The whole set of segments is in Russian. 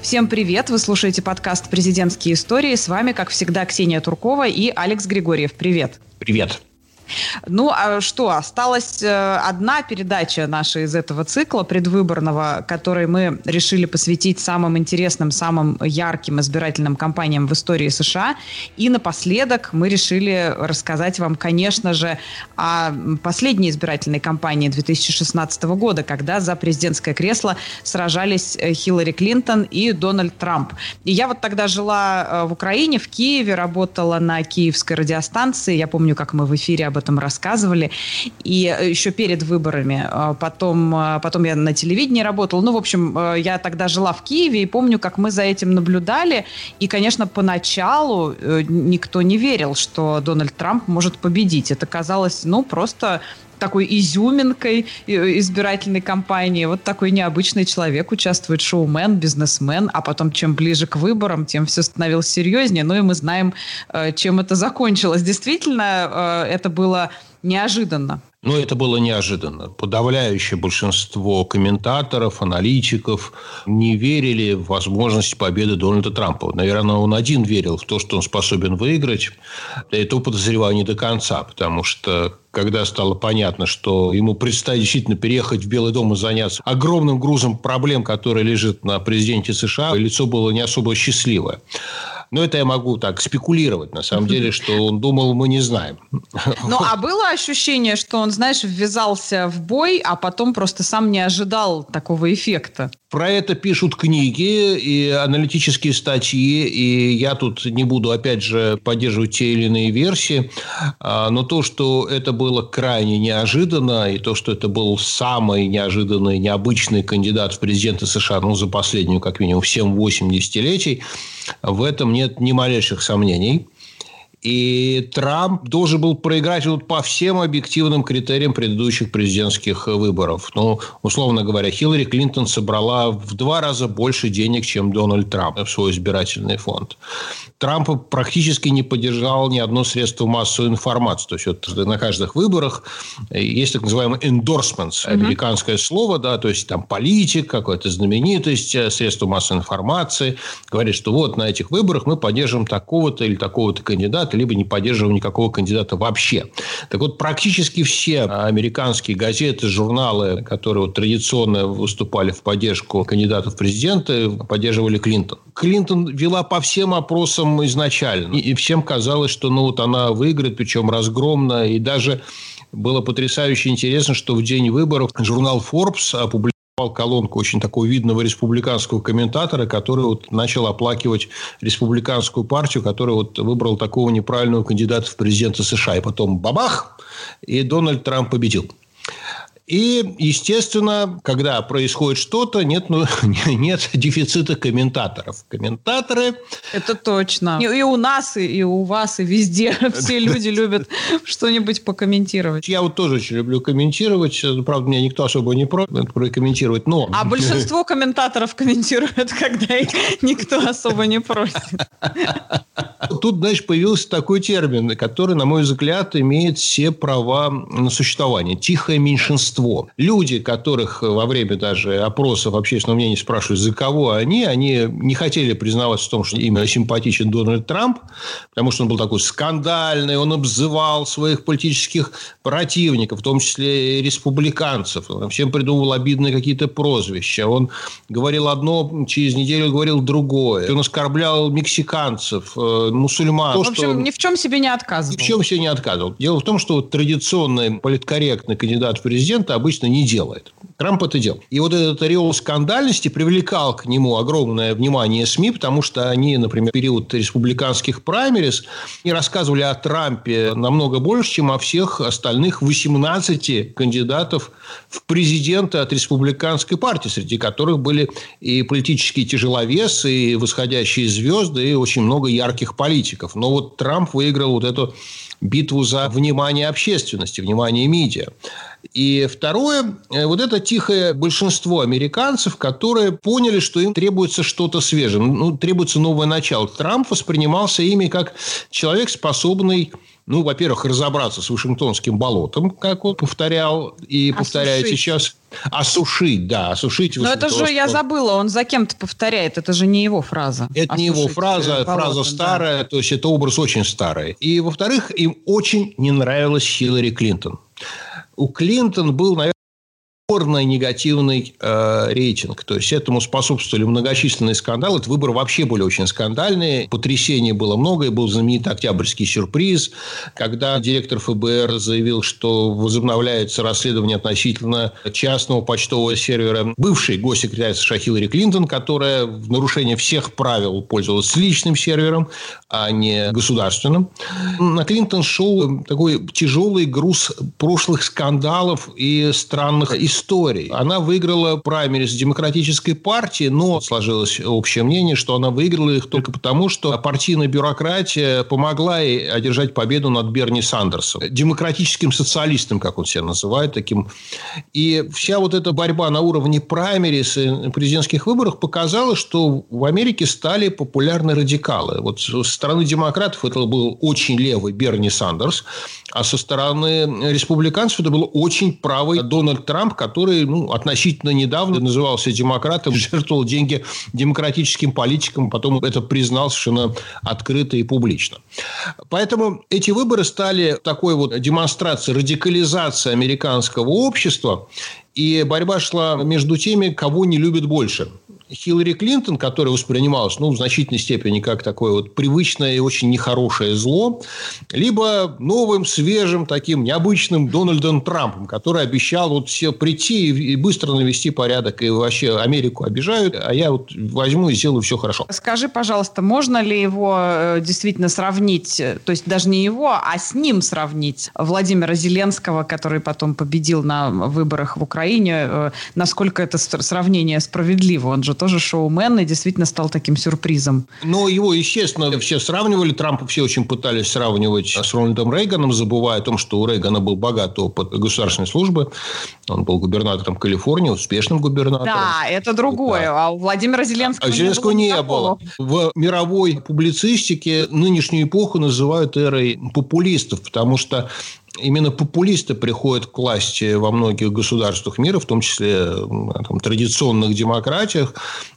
Всем привет! Вы слушаете подкаст «Президентские истории». С вами, как всегда, Ксения Туркова и Алекс Григорьев. Привет! Привет! Ну, а что, осталась одна передача наша из этого цикла предвыборного, которой мы решили посвятить самым интересным, самым ярким избирательным кампаниям в истории США. И напоследок мы решили рассказать вам, конечно же, о последней избирательной кампании 2016 года, когда за президентское кресло сражались Хиллари Клинтон и Дональд Трамп. И я вот тогда жила в Украине, в Киеве, работала на киевской радиостанции. Я помню, как мы в эфире об этом рассказывали. И еще перед выборами. Потом я на телевидении работала. Ну, в общем, я тогда жила в Киеве и помню, как мы за этим наблюдали. И, конечно, поначалу никто не верил, что Дональд Трамп может победить. Это казалось, просто такой изюминкой избирательной кампании. Вот такой необычный человек участвует, шоумен, бизнесмен, а потом чем ближе к выборам, тем все становилось серьезнее. Ну и мы знаем, чем это закончилось. Действительно, это было неожиданно. Это было неожиданно. Подавляющее большинство комментаторов, аналитиков не верили в возможность победы Дональда Трампа. Наверное, он один верил в то, что он способен выиграть. Я это подозреваю не до конца, потому что когда стало понятно, что ему предстоит действительно переехать в Белый дом и заняться огромным грузом проблем, который лежит на президенте США, лицо было не особо счастливое. Но это я могу так спекулировать. На самом деле, что он думал, мы не знаем. А было ощущение, что он, ввязался в бой, а потом просто сам не ожидал такого эффекта? Про это пишут книги и аналитические статьи, и я тут не буду, опять же, поддерживать те или иные версии, но то, что это было крайне неожиданно, и то, что это был самый неожиданный, необычный кандидат в президенты США, за последнюю, как минимум, 7-8 десятилетий, в этом нет ни малейших сомнений. И Трамп должен был проиграть по всем объективным критериям предыдущих президентских выборов. Условно говоря, Хиллари Клинтон собрала в 2 раза больше денег, чем Дональд Трамп в свой избирательный фонд. Трампа практически не поддержал ни одно средство массовой информации. То есть, на каждых выборах есть так называемый endorsements, американское слово, то есть, там политик, какая-то знаменитость, средство массовой информации говорит, что на этих выборах мы поддержим такого-то или такого-то кандидата, либо не поддерживаем никакого кандидата вообще. Так вот, практически все американские газеты, журналы, которые традиционно выступали в поддержку кандидатов в президенты, поддерживали Клинтон. Клинтон вела по всем опросам изначально. И всем казалось, что она выиграет, причем разгромно. И даже было потрясающе интересно, что в день выборов журнал Forbes опубликовал колонку очень такого видного республиканского комментатора, который начал оплакивать республиканскую партию, которая выбрала такого неправильного кандидата в президенты США. И потом бабах! И Дональд Трамп победил. И, естественно, когда происходит что-то, нет дефицита комментаторов. Комментаторы... Это точно. И у нас, и у вас, и везде все люди любят что-нибудь покомментировать. Я тоже очень люблю комментировать. Правда, меня никто особо не прокомментировать. А большинство комментаторов комментируют, когда их никто особо не просит. Тут, появился такой термин, который, на мой взгляд, имеет все права на существование. Тихое меньшинство. Люди, которых во время даже опросов общественного мнения спрашивают, за кого они не хотели признаваться в том, что им симпатичен Дональд Трамп, потому что он был такой скандальный, он обзывал своих политических противников, в том числе и республиканцев. Он всем придумывал обидные какие-то прозвища. Он говорил одно, через неделю говорил другое. Он оскорблял мексиканцев, мусульман. В общем, ни в чем себе не отказывал. Ни в чем себе не отказывал. Дело в том, что традиционный политкорректный кандидат в президенты обычно не делает. Трамп это делал. И этот ореол скандальности привлекал к нему огромное внимание СМИ, потому что они, например, в период республиканских праймериз не рассказывали о Трампе намного больше, чем о всех остальных 18 кандидатов в президенты от республиканской партии, среди которых были и политические тяжеловесы, и восходящие звезды, и очень много ярких политиков. Но Трамп выиграл эту битву за внимание общественности, внимание медиа. И второе, вот это тихое большинство американцев, которые поняли, что им требуется что-то свежее, требуется новое начало. Трамп воспринимался ими как человек, способный, во-первых, разобраться с Вашингтонским болотом, как он повторял и повторяет сейчас. Осушить. Но это же, я забыла, он за кем-то повторяет. Это же не его фраза. Это не его фраза, фраза старая, то есть это образ очень старый. И, во-вторых, им очень не нравилась Хиллари Клинтон. У Клинтон был, наверное, негативный рейтинг. То есть этому способствовали многочисленные скандалы. Эти выборы вообще были очень скандальные. Потрясений было много. И был знаменитый октябрьский сюрприз, когда директор ФБР заявил, что возобновляется расследование относительно частного почтового сервера бывшей госсекретарь США Хиллари Клинтон, которая в нарушение всех правил пользовалась личным сервером, а не государственным. На Клинтон шел такой тяжелый груз прошлых скандалов и странных историй. Она выиграла праймериз Демократической партии, но сложилось общее мнение, что она выиграла их только потому, что партийная бюрократия помогла ей одержать победу над Берни Сандерсом, демократическим социалистом, как он себя называет, таким. И вся вот эта борьба на уровне праймериз и президентских выборах показала, что в Америке стали популярны радикалы. Вот со стороны демократов это был очень левый Берни Сандерс, а со стороны республиканцев это был очень правый Дональд Трамп, который относительно недавно назывался демократом, жертвовал деньги демократическим политикам, потом это признал совершенно открыто и публично. Поэтому эти выборы стали такой вот демонстрацией радикализации американского общества, и борьба шла между теми, кого не любят больше. Хиллари Клинтон, которая воспринималась в значительной степени как такое вот привычное и очень нехорошее зло, либо новым, свежим, таким необычным Дональдом Трампом, который обещал вот все прийти и быстро навести порядок, и вообще Америку обижают, а я вот возьму и сделаю все хорошо. Скажи, пожалуйста, можно ли его действительно сравнить, то есть даже не его, а с ним сравнить Владимира Зеленского, который потом победил на выборах в Украине, насколько это сравнение справедливо? Он же тоже шоумен и действительно стал таким сюрпризом. Но его, естественно, все сравнивали. Трампа все очень пытались сравнивать с Рональдом Рейганом, забывая о том, что у Рейгана был богатый опыт государственной службы. Он был губернатором Калифорнии, успешным губернатором. Да, это другое. Да. А у Владимира Зеленского не было. В мировой публицистике нынешнюю эпоху называют эрой популистов, потому что именно популисты приходят к власти во многих государствах мира, в том числе традиционных демократиях,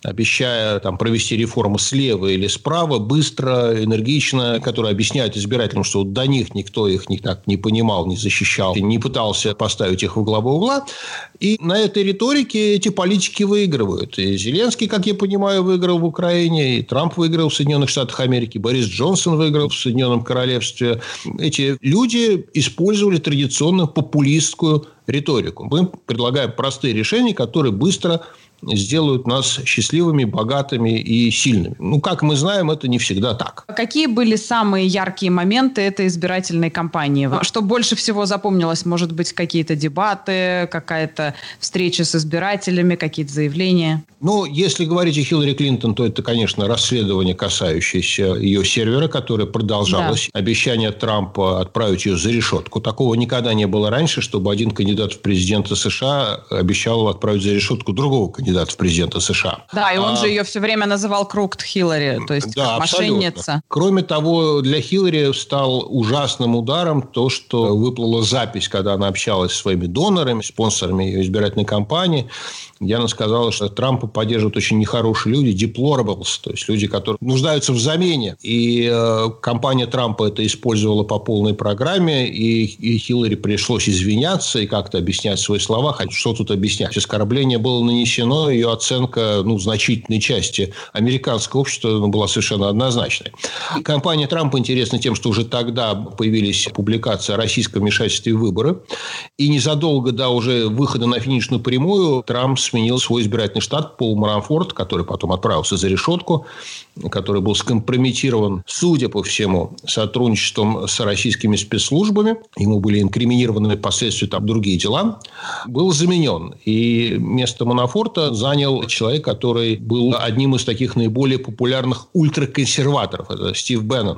обещая провести реформы слева или справа, быстро, энергично, которые объясняют избирателям, что до них никто их никак не понимал, не защищал, не пытался поставить их во главу угла. И на этой риторике эти политики выигрывают. И Зеленский, как я понимаю, выиграл в Украине, и Трамп выиграл в Соединенных Штатах Америки, Борис Джонсон выиграл в Соединенном Королевстве. Эти люди использовали традиционно популистскую риторику. Мы предлагаем простые решения, которые быстро сделают нас счастливыми, богатыми и сильными. Как мы знаем, это не всегда так. Какие были самые яркие моменты этой избирательной кампании? Что больше всего запомнилось? Может быть, какие-то дебаты, какая-то встреча с избирателями, какие-то заявления? Если говорить о Хиллари Клинтон, то это, конечно, расследование, касающееся ее сервера, которое продолжалось. Да. Обещание Трампа отправить ее за решетку. Такого никогда не было раньше, чтобы один кандидат в президенты США обещал отправить за решетку другого кандидата в президенты США. Да, и он же ее все время называл Crooked Хиллари, то есть как мошенница. Кроме того, для Хиллари стал ужасным ударом то, что выплыла запись, когда она общалась со своими донорами, спонсорами ее избирательной кампании, где она сказала, что Трампа поддерживают очень нехорошие люди, deplorables, то есть люди, которые нуждаются в замене. И компания Трампа это использовала по полной программе, и Хиллари пришлось извиняться и как-то объяснять свои слова. Хотя что тут объяснять? Оскорбление было нанесено, ее оценка значительной части американского общества была совершенно однозначной. Компания Трампа интересна тем, что уже тогда появились публикации о российском вмешательстве в выборы. И незадолго до уже выхода на финишную прямую Трамп сменил свой избирательный штат Пол Манафорт, который потом отправился за решетку, который был скомпрометирован, судя по всему, сотрудничеством с российскими спецслужбами. Ему были инкриминированы впоследствии другие дела. Был заменен. И место Манафорта занял человек, который был одним из таких наиболее популярных ультраконсерваторов. Это Стив Беннон,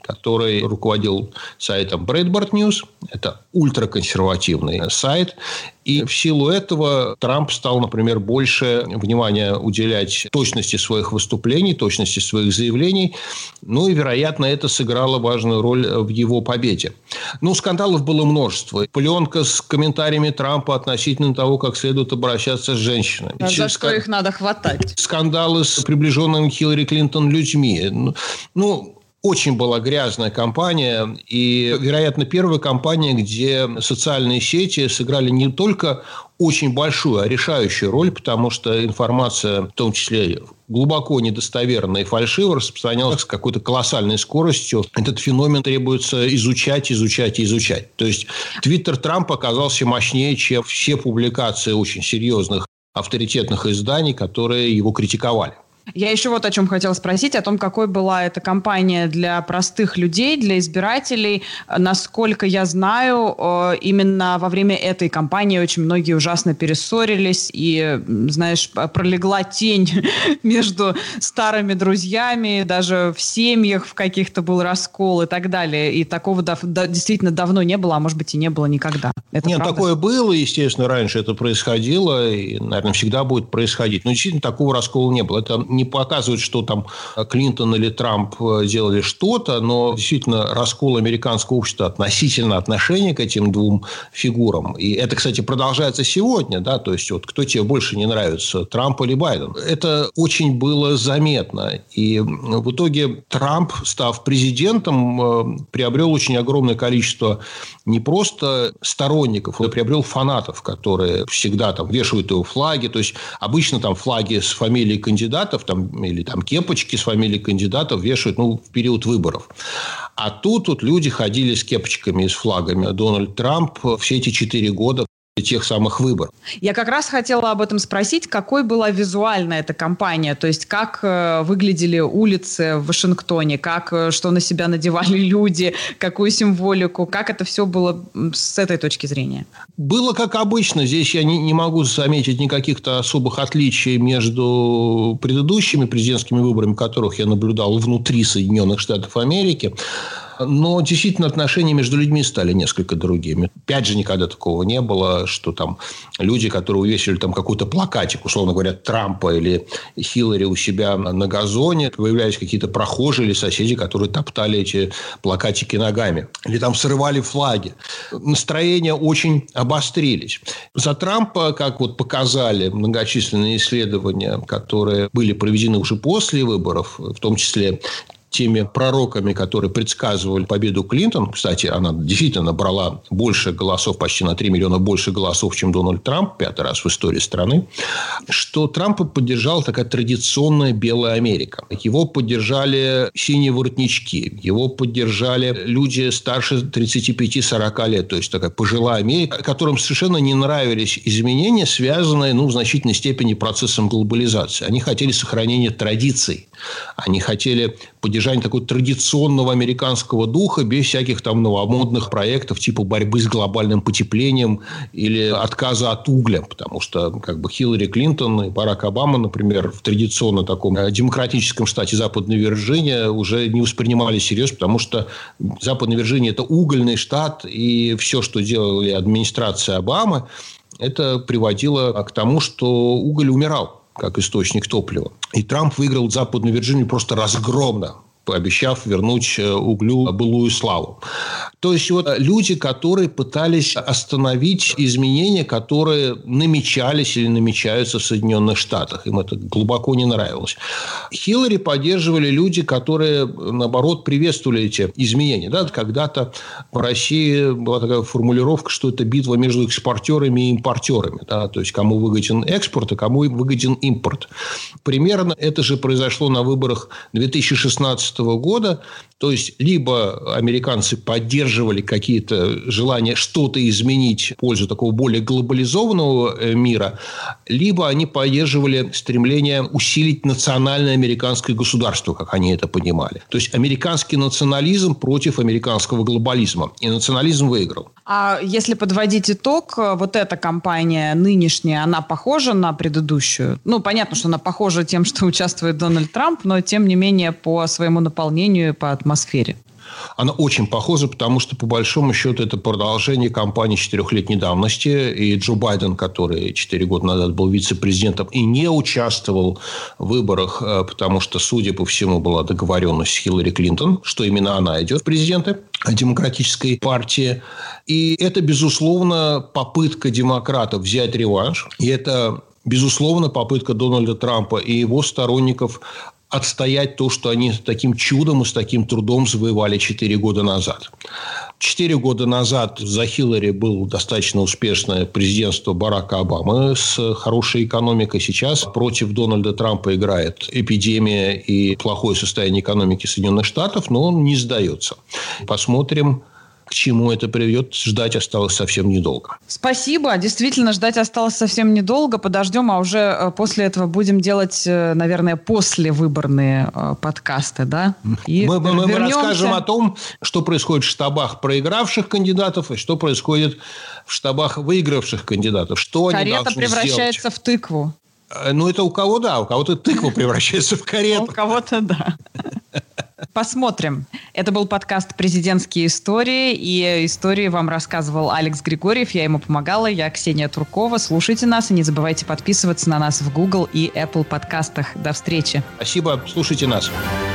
который руководил сайтом Breitbart News. Это ультраконсервативный сайт. И в силу этого Трамп стал, например, больше внимания уделять точности своих выступлений, точности своих заявлений. Ну и, вероятно, это сыграло важную роль в его победе. Ну, скандалов было множество. Пленка с комментариями Трампа относительно того, как следует обращаться с женщинами. А за что их надо хватать? Скандалы с приближенными к Хиллари Клинтон людьми. Ну, очень была грязная кампания, и, вероятно, первая кампания, где социальные сети сыграли не только очень большую, а решающую роль, потому что информация, в том числе глубоко недостоверная и фальшивая, распространялась с какой-то колоссальной скоростью. Этот феномен требуется изучать. То есть Твиттер Трампа оказался мощнее, чем все публикации очень серьезных авторитетных изданий, которые его критиковали. Я еще вот о чем хотела спросить, о том, какой была эта кампания для простых людей, для избирателей. Насколько я знаю, именно во время этой кампании очень многие ужасно перессорились, и, знаешь, пролегла тень между старыми друзьями, даже в семьях в каких-то был раскол и так далее. И такого действительно давно не было, а может быть и не было никогда. Нет, правда? Такое было, естественно, раньше это происходило, и, наверное, всегда будет происходить. Но действительно такого раскола не было. Это не показывает, что там Клинтон или Трамп делали что-то, но действительно раскол американского общества относительно отношения к этим двум фигурам. И это, кстати, продолжается сегодня, да, то есть вот кто тебе больше не нравится, Трамп или Байден. Это очень было заметно. И в итоге Трамп, став президентом, приобрел очень огромное количество не просто сторонников, он приобрел фанатов, которые всегда там вешают его флаги. То есть обычно там флаги с фамилией кандидатов или там кепочки с фамилией кандидатов вешают в период выборов. А тут люди ходили с кепочками и с флагами. Дональд Трамп все эти 4 года тех самых выборов. Я как раз хотела об этом спросить, какой была визуальная эта кампания, то есть как выглядели улицы в Вашингтоне, что на себя надевали люди, какую символику, как это все было с этой точки зрения? Было как обычно. Здесь я не могу заметить никаких-то особых отличий между предыдущими президентскими выборами, которых я наблюдал внутри Соединенных Штатов Америки. Но действительно отношения между людьми стали несколько другими. Опять же, никогда такого не было, что там люди, которые увесили там какой-то плакатик, условно говоря, Трампа или Хиллари у себя на газоне, появлялись какие-то прохожие или соседи, которые топтали эти плакатики ногами. Или там срывали флаги. Настроения очень обострились. За Трампа, как вот показали многочисленные исследования, которые были проведены уже после выборов, в том числе теми пророками, которые предсказывали победу Клинтон. Кстати, она действительно набрала больше голосов, почти на 3 миллиона больше голосов, чем Дональд Трамп, 5-й раз в истории страны, что Трампа поддержала такая традиционная белая Америка. Его поддержали синие воротнички, его поддержали люди старше 35-40 лет, то есть такая пожилая Америка, которым совершенно не нравились изменения, связанные, в значительной степени процессом глобализации. Они хотели сохранения традиций, они хотели поддержание такого традиционного американского духа без всяких там новомодных проектов типа борьбы с глобальным потеплением или отказа от угля. Потому что Хиллари Клинтон и Барак Обама, например, в традиционно таком демократическом штате Западная Вирджиния уже не воспринимали всерьез, потому что Западная Вирджиния – это угольный штат, и все, что делали администрация Обамы, это приводило к тому, что уголь умирал как источник топлива. И Трамп выиграл Западную Вирджинию просто разгромно, пообещав вернуть углю былую славу. То есть вот люди, которые пытались остановить изменения, которые намечались или намечаются в Соединенных Штатах. Им это глубоко не нравилось. Хиллари поддерживали люди, которые, наоборот, приветствовали эти изменения. Да, когда-то в России была такая формулировка, что это битва между экспортерами и импортерами. Да, то есть, кому выгоден экспорт, а кому выгоден импорт. Примерно это же произошло на выборах 2016 года. То есть, либо американцы поддерживали какие-то желания что-то изменить в пользу такого более глобализованного мира, либо они поддерживали стремление усилить национальное американское государство, как они это понимали. То есть, американский национализм против американского глобализма. И национализм выиграл. А если подводить итог, вот эта кампания нынешняя, она похожа на предыдущую? Понятно, что она похожа тем, что участвует Дональд Трамп, но, тем не менее, по своему наполнению и по атмосфере. Она очень похожа, потому что, по большому счету, это продолжение кампании 4-летней давности. И Джо Байден, который 4 года назад был вице-президентом и не участвовал в выборах, потому что, судя по всему, была договоренность с Хиллари Клинтон, что именно она идет в президенты демократической партии. И это, безусловно, попытка демократов взять реванш. И это, безусловно, попытка Дональда Трампа и его сторонников отстоять то, что они таким чудом и с таким трудом завоевали 4 года назад. 4 года назад за Хиллари было достаточно успешное президентство Барака Обамы с хорошей экономикой. Сейчас против Дональда Трампа играет эпидемия и плохое состояние экономики Соединенных Штатов, но он не сдается. Посмотрим, к чему это приведет. Ждать осталось совсем недолго. Спасибо. Действительно, ждать осталось совсем недолго. Подождем, а уже после этого будем делать, наверное, послевыборные подкасты, да? И мы расскажем о том, что происходит в штабах проигравших кандидатов и что происходит в штабах выигравших кандидатов. Что они должны сделать. Карета превращается в тыкву. Ну, это у кого, да. У кого-то тыква превращается в карету. У кого-то, да. Посмотрим. Это был подкаст «Президентские истории». И истории вам рассказывал Алекс Григорьев. Я ему помогала. Я Ксения Туркова. Слушайте нас и не забывайте подписываться на нас в Google и Apple подкастах. До встречи. Спасибо. Слушайте нас.